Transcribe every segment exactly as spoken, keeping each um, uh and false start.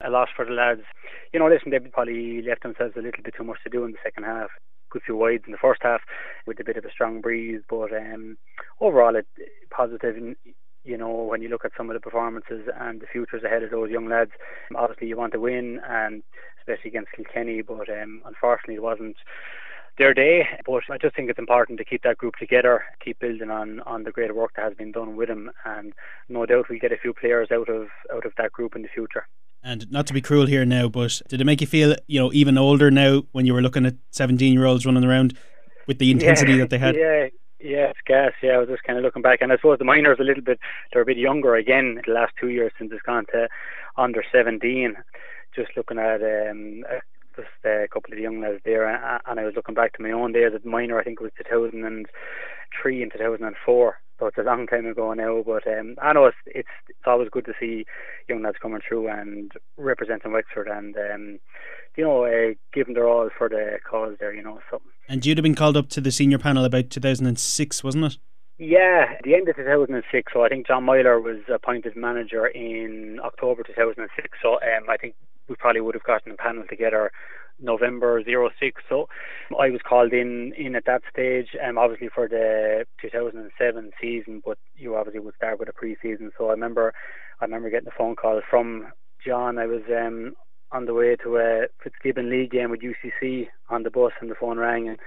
a lot for the lads. You know, listen, they probably left themselves a little bit too much to do in the second half. Good few wides in the first half with a bit of a strong breeze, but um, overall it positive. And you know, when you look at some of the performances and the futures ahead of those young lads, obviously you want to win, and especially against Kilkenny, but um, unfortunately it wasn't their day. But I just think it's important to keep that group together, keep building on, on the great work that has been done with them, and no doubt we'll get a few players out of out of that group in the future. And not to be cruel here now, but did it make you feel, you know, even older now when you were looking at seventeen year olds running around with the intensity yeah, that they had? Yeah, yeah, it's gas. Yeah, I was just kind of looking back, and I suppose the minors a little bit, they're a bit younger again the last two years since it's gone to under seventeen. Just looking at um, just a couple of the young lads there, and I was looking back to my own days at minor. I think it was two thousand three and two thousand four. So it's a long time ago now, but um, I know it's, it's it's always good to see young lads coming through and representing Wexford, and um, you know, uh, giving their all for the cause there. You know, so. And you'd have been called up to the senior panel about two thousand six, wasn't it? Yeah, the end of two thousand six. So I think John Myler was appointed manager in October two thousand six. So um, I think we probably would have gotten a panel together November oh six. So I was called in in at that stage, um, obviously for the two thousand seven season, but you obviously would start with a pre-season. So I remember I remember getting a phone call from John. I was um, on the way to a Fitzgibbon League game with U C C on the bus, and the phone rang, and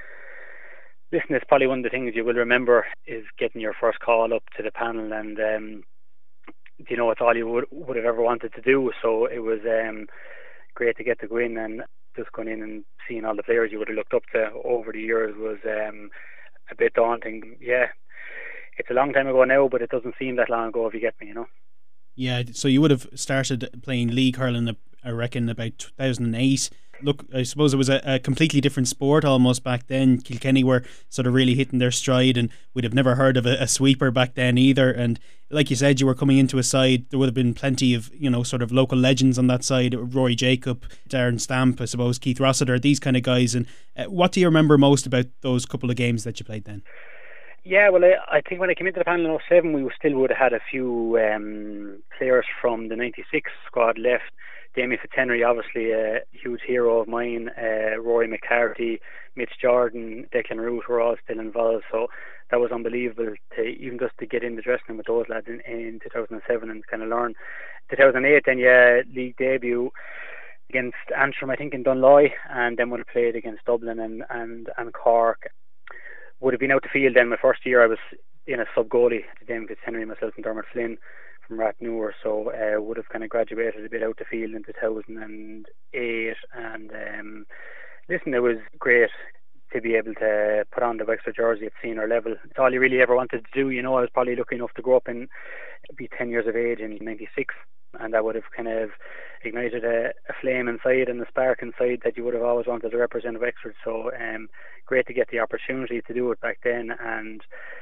listen, it's probably one of the things you will remember is getting your first call up to the panel, and um, you know, it's all you would, would have ever wanted to do. So it was um, great to get to go in, and just going in and seeing all the players you would have looked up to over the years was um, a bit daunting. Yeah, it's a long time ago now, but it doesn't seem that long ago, if you get me, you know. Yeah, so you would have started playing league hurling, I reckon, about two thousand eight. Look, I suppose it was a, a completely different sport almost back then. Kilkenny were sort of really hitting their stride, and we'd have never heard of a, a sweeper back then either. And like you said, you were coming into a side, there would have been plenty of, you know, sort of local legends on that side. Rory Jacob, Darren Stamp, I suppose, Keith Rossiter, these kind of guys. And uh, what do you remember most about those couple of games that you played then? Yeah, well, I, I think when I came into the panel in oh seven, we still would have had a few um, players from the ninety-six squad left. Damien Fitzhenry, obviously a huge hero of mine, uh, Rory McCarthy, Mitch Jordan, Declan Root were all still involved, so that was unbelievable to even just to get in the dressing room with those lads in, in two thousand seven and kind of learn. two thousand eight then, yeah, league debut against Antrim, I think, in Dunloy, and then would have played against Dublin and, and, and Cork. Would have been out the field then. My first year I was in a sub-goalie to Damien Fitzhenry, myself and Dermot Flynn from Rathnewer, so uh, would have kind of graduated a bit out the field in two thousand eight, and um, listen, it was great to be able to put on the Wexford jersey at senior level. It's all you really ever wanted to do, you know. I was probably lucky enough to grow up and be ten years of age in ninety-six, and that would have kind of ignited a, a flame inside and a spark inside that you would have always wanted to represent Wexford. So um, great to get the opportunity to do it back then, and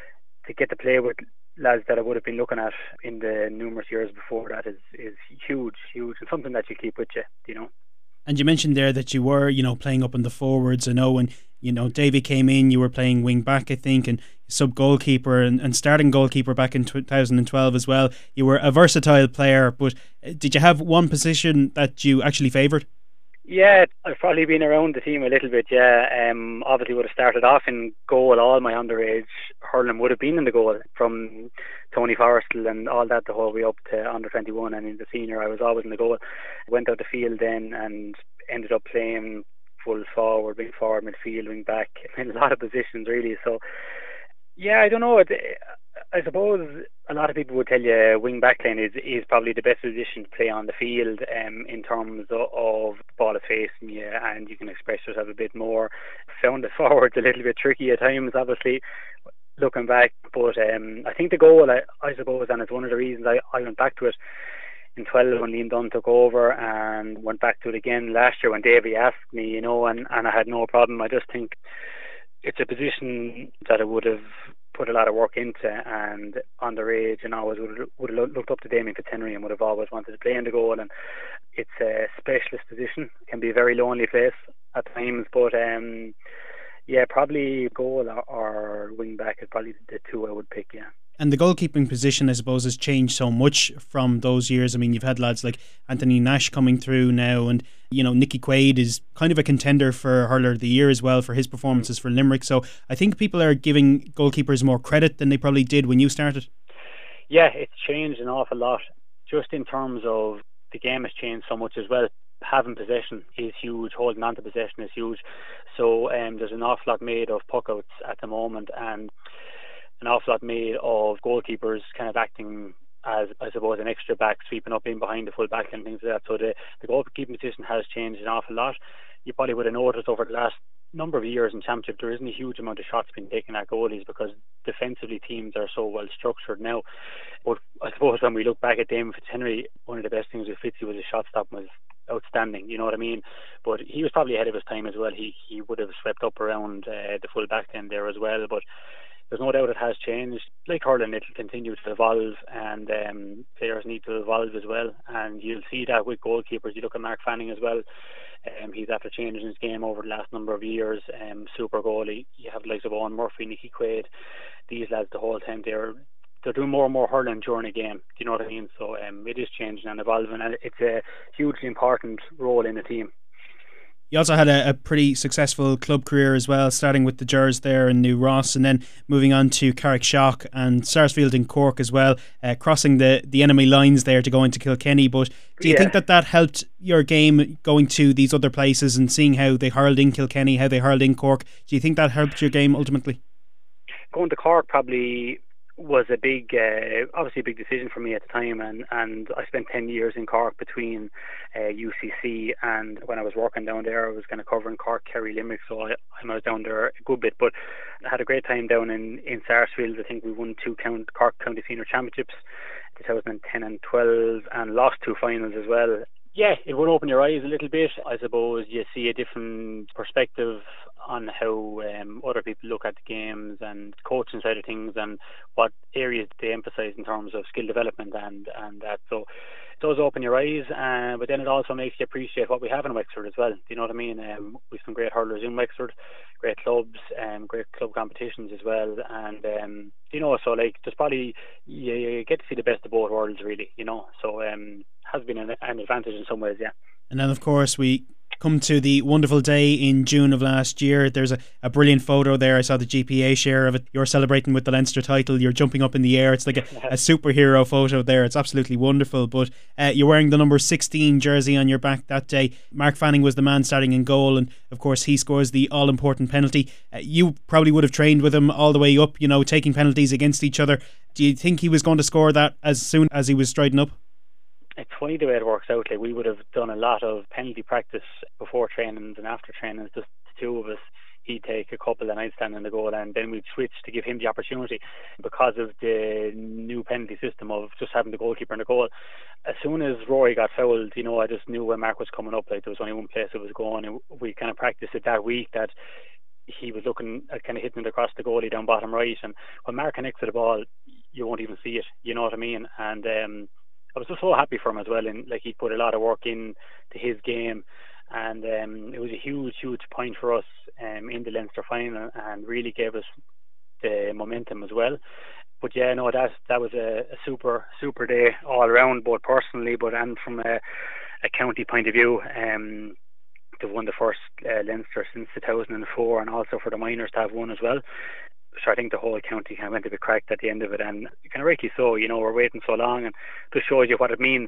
to get to play with lads that I would have been looking at in the numerous years before that is, is huge, huge, and something that you keep with you, you know. And you mentioned there that you were, you know, playing up in the forwards. I know when, you know, Davy came in, you were playing wing back, I think, and sub goalkeeper and, and starting goalkeeper back in two thousand twelve as well. You were a versatile player, but did you have one position that you actually favoured? Yeah, I've probably been around the team a little bit, yeah. Um, obviously would have started off in goal. All my underage hurling would have been in the goal, from Tony Forrestal and all that the whole way up to under twenty-one, and in the senior I was always in the goal. Went out the field then and ended up playing full forward, wing forward, midfield, wing back, in a lot of positions really. So yeah, I don't know, it, I suppose a lot of people would tell you wing back line is, is probably the best position to play on the field, um, in terms of, of the ball is facing you and you can express yourself a bit more. Found the forwards a little bit tricky at times, obviously, looking back, but um, I think the goal, I, I suppose, and it's one of the reasons I, I went back to it in twelve when Liam Dunn took over, and went back to it again last year when Davy asked me, you know, and, and I had no problem. I just think it's a position that I would have put a lot of work into, and underage, and always would have, would have looked up to Damien Fitzhenry and would have always wanted to play in the goal. And it's a specialist position, it can be a very lonely place at times, but um, yeah, probably goal or, or wing back is probably the two I would pick, yeah. And the goalkeeping position, I suppose, has changed so much from those years. I mean, you've had lads like Anthony Nash coming through now, and, you know, Nicky Quaid is kind of a contender for Hurler of the Year as well for his performances for Limerick. So I think people are giving goalkeepers more credit than they probably did when you started. Yeah, it's changed an awful lot. Just in terms of the game has changed so much as well. Having possession is huge, holding on to possession is huge. So um, there's an awful lot made of puckouts at the moment, and an awful lot made of goalkeepers kind of acting as, I suppose, an extra back, sweeping up in behind the full back and things like that. So the, the goalkeeping position has changed an awful lot. You probably would have noticed over the last number of years in Championship there isn't a huge amount of shots being taken at goalies because defensively teams are so well structured now. But I suppose when we look back at Damon Fitzhenry, one of the best things with Fitzy was his shot stop was outstanding, you know what I mean? But he was probably ahead of his time as well. He he would have swept up around uh, the full back end there as well. But there's no doubt it has changed. Like hurling, it'll continue to evolve, and um, players need to evolve as well. And you'll see that with goalkeepers. You look at Mark Fanning as well. Um, he's after changing his game over the last number of years. Um, super goalie. You have the likes of Owen Murphy, Nicky Quaid. These lads, the whole time, they're they're doing more and more hurling during a game. Do you know what I mean? So um, it is changing and evolving, and it's a hugely important role in the team. You also had a, a pretty successful club career as well, starting with the Gers there in New Ross and then moving on to Carrickshock and Sarsfield in Cork as well, uh, crossing the, the enemy lines there to go into Kilkenny. But do you yeah. think that that helped your game going to these other places and seeing how they hurled in Kilkenny, how they hurled in Cork? Do you think that helped your game ultimately? Going to Cork probably was a big, uh, obviously a big decision for me at the time, and, and I spent ten years in Cork between uh, U C C and when I was working down there I was kind of covering Cork, Kerry, Limerick, so I, I was down there a good bit, but I had a great time down in, in Sarsfield. I think we won two count, Cork County Senior Championships, twenty ten and twelve, and lost two finals as well. Yeah, it would open your eyes a little bit. I suppose you see a different perspective on how um, other people look at the games and coaching side of things and what areas they emphasise in terms of skill development and, and that. So it does open your eyes, uh, but then it also makes you appreciate what we have in Wexford as well. Do you know what I mean? Um, we've some great hurlers in Wexford, great clubs, um, great club competitions as well. And, um, you know, so like there's probably, you, you get to see the best of both worlds really, you know. So um has been an, an advantage in some ways, yeah. And then of course we come to the wonderful day in June of last year. There's a, a brilliant photo there. I saw the G P A share of it. You're celebrating with the Leinster title. You're jumping up in the air. It's like a, a superhero photo there. It's absolutely wonderful. But uh, you're wearing the number sixteen jersey on your back that day. Mark Fanning was the man starting in goal, and of course he scores the all-important penalty. Uh, you probably would have trained with him all the way up, you know, taking penalties against each other. Do you think he was going to score that as soon as he was striding up? It's funny the way it works out. Like, we would have done a lot of penalty practice before trainings and after trainings, just the two of us. He'd take a couple and I'd stand in the goal, and then we'd switch to give him the opportunity because of the new penalty system of just having the goalkeeper in the goal. As soon as Rory got fouled, you know, I just knew when Mark was coming up, like there was only one place it was going, and we kind of practiced it that week that he was looking at kind of hitting it across the goalie down bottom right, and when Mark connects to the ball, you won't even see it, you know what I mean? And um I was just so happy for him as well, and like he put a lot of work in to his game, and um, it was a huge, huge point for us um, in the Leinster final, and really gave us the momentum as well. But yeah, no, that that was a, a super, super day all around, both personally, but and from a, a county point of view. Um, they've won the first uh, Leinster since two thousand four, and also for the minors to have won as well. So I think the whole county kind of went a bit cracked at the end of it, and kind of rightly so, you know, we're waiting so long, and just shows you what it means.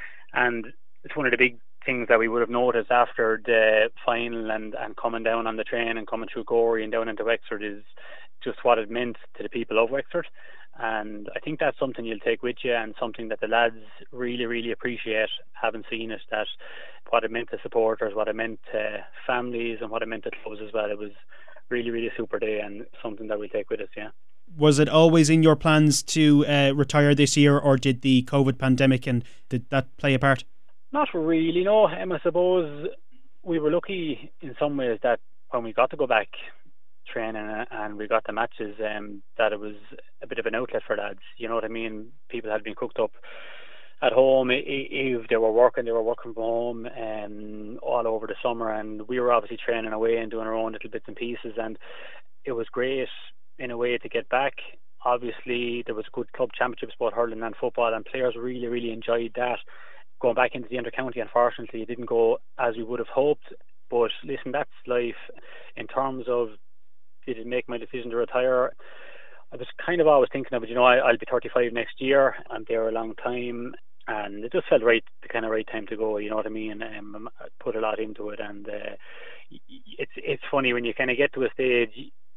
And it's one of the big things that we would have noticed after the final and, and coming down on the train and coming through Gorey and down into Wexford is just what it meant to the people of Wexford. And I think that's something you'll take with you, and something that the lads really, really appreciate having seen it, that what it meant to supporters, what it meant to families, and what it meant to clubs as well. It was really, really super day, and something that we take with us, yeah. Was it always in your plans to uh, retire this year, or did the COVID pandemic and did that play a part? Not really, no. Um, I suppose we were lucky in some ways that when we got to go back training and we got the matches, um, that it was a bit of an outlet for lads. You know what I mean? People had been cooked up at home. If they were working, they were working from home um, all over the summer, and we were obviously training away and doing our own little bits and pieces, and it was great in a way to get back Obviously, there was good club championships, both hurling and football, and players really, really enjoyed that. Going back into the inter-county, unfortunately, it didn't go as we would have hoped. But listen, that's life. In terms of, did it make my decision to retire? I was kind of always thinking of it. You know, I, I'll be thirty-five next year. I'm there a long time, and it just felt right, the kind of right time to go. You know what I mean? Um, I put a lot into it, and uh, it's it's funny when you kind of get to a stage,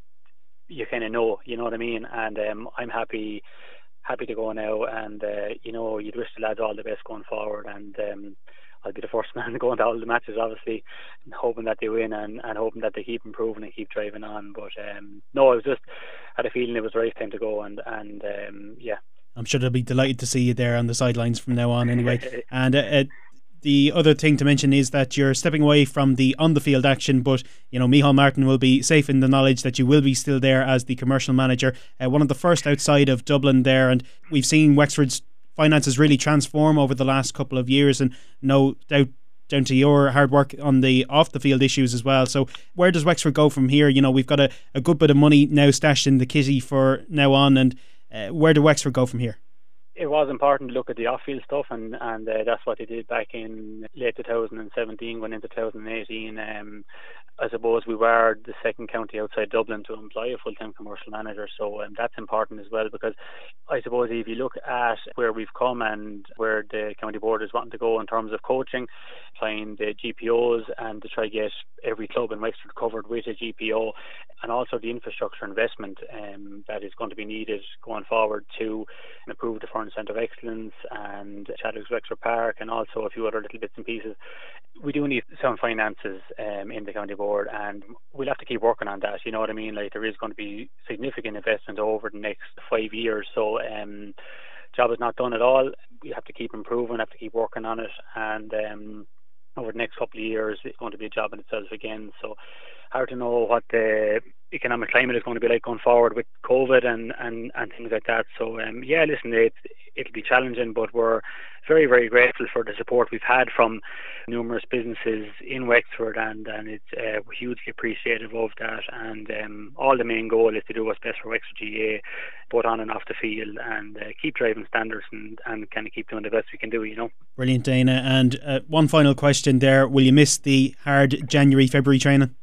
you kind of know. You know what I mean? And um, I'm happy happy to go now, and uh, you know, you'd wish the lads all the best going forward, and um, I'll be the first man going to all the matches, obviously, hoping that they win and, and hoping that they keep improving and keep driving on. But um, no, I was just had a feeling it was the right time to go, and and um, yeah. I'm sure they'll be delighted to see you there on the sidelines from now on, anyway. and uh, uh, the other thing to mention is that you're stepping away from the on-the-field action, but you know Micheál Martin will be safe in the knowledge that you will be still there as the commercial manager, uh, one of the first outside of Dublin there, and we've seen Wexford's finances really transform over the last couple of years, and no doubt down to your hard work on the off the field issues as well. So where does Wexford go from here? You know, we've got a, a good bit of money now stashed in the kitty for now on, and uh, where do Wexford go from here? It was important to look at the off-field stuff, and, and uh, that's what they did back in late two thousand seventeen, going into two thousand eighteen. Um, I suppose we were the second county outside Dublin to employ a full-time commercial manager, so um, that's important as well, because I suppose if you look at where we've come and where the county board is wanting to go in terms of coaching, applying the G P Os and to try to get every club in Wexford covered with a G P O, and also the infrastructure investment um, that is going to be needed going forward to improve the Foreign Centre of Excellence and Chadwick's Wexford Park, and also a few other little bits and pieces. We do need sound finances um, in the county board, and we'll have to keep working on that. You know what I mean? Like, there is going to be significant investment over the next five years, so um, job is not done at all. We have to keep improving, have to keep working on it, and um, over the next couple of years it's going to be a job in itself again. So hard to know what the economic climate is going to be like going forward with COVID and, and, and things like that. So um, yeah, listen, it, it'll be challenging, but we're very, very grateful for the support we've had from numerous businesses in Wexford, and, and it's uh, hugely appreciative of that. And um, all the main goal is to do what's best for Wexford G A, both on and off the field, and uh, keep driving standards and, and kind of keep doing the best we can do, you know. Brilliant, Dana. And uh, one final question there. Will you miss the hard January, February training?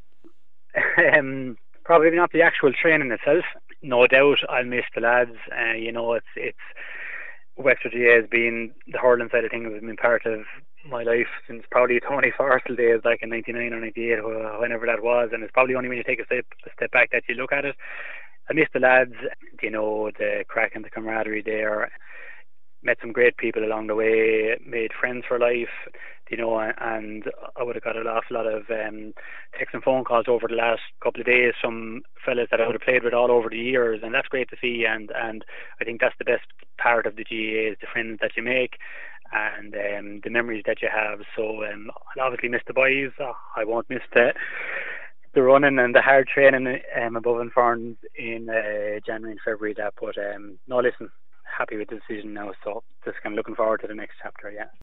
um, probably not the actual training itself. No doubt I'll miss the lads. Uh, you know, it's it's Wexford G A has been, the hurling side of things has been part of my life since probably Tony Forstall days back in ninety-nine or ninety-eight, whenever that was, and it's probably only when you take a step, a step back that you look at it. I miss the lads, you know, the crack and the camaraderie there. Met some great people along the way, made friends for life, you know, and I would have got an awful lot of um, texts and phone calls over the last couple of days from fellas that I would have played with all over the years, and that's great to see, and, and I think that's the best part of the G A A, is the friends that you make and um, the memories that you have. So um, I'll obviously miss the boys. Oh, I won't miss the the running and the hard training um, above and Ferns in uh, January and February. That, but um, no, listen, happy with the decision now, so just kind of looking forward to the next chapter. Yeah.